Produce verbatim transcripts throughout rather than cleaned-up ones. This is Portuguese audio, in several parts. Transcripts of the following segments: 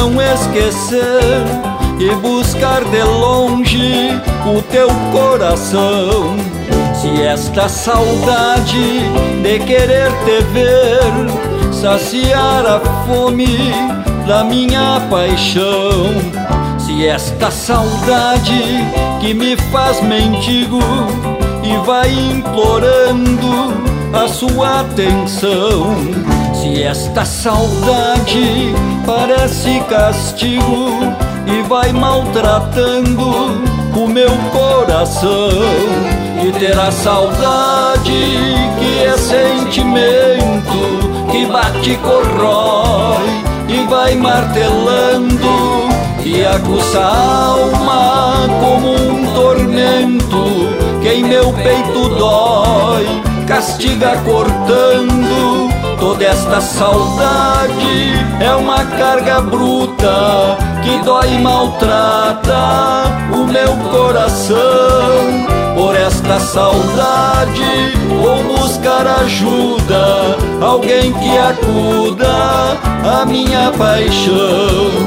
não esquecer e buscar de longe o teu coração. Se esta saudade de querer te ver saciar a fome da minha paixão, se esta saudade que me faz mendigo e vai implorando a sua atenção, se esta saudade parece castigo e vai maltratando o meu coração, e ter a saudade que é sentimento que bate e corrói e vai martelando e aguça a alma como um tormento que em meu peito dói, castiga cortando. Toda esta saudade é uma carga bruta que dói e maltrata o meu coração. Por esta saudade vou buscar ajuda, alguém que acuda a minha paixão.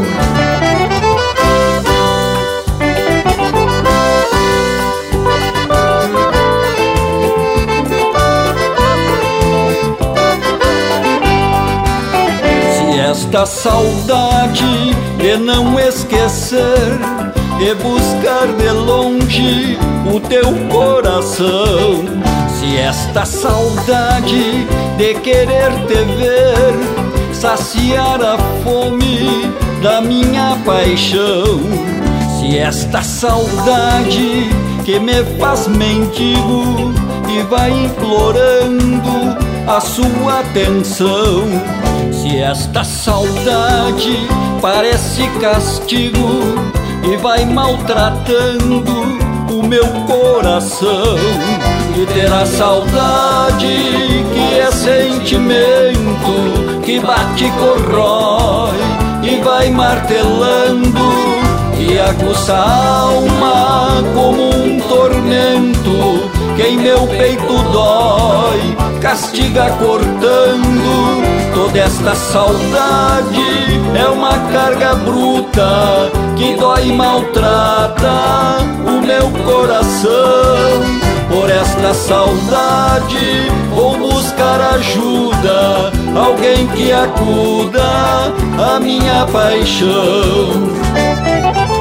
Esta saudade de não esquecer e buscar de longe o teu coração, se esta saudade de querer te ver saciar a fome da minha paixão, se esta saudade que me faz mendigo e vai implorando a sua atenção, se esta saudade parece castigo e vai maltratando o meu coração, e ter a saudade que é sentimento que bate e corrói e vai martelando e aguça a alma como um tormento que em meu peito dói, castiga cortando. Toda esta saudade é uma carga bruta que dói e maltrata o meu coração. Por esta saudade vou buscar ajuda, alguém que acuda a minha paixão.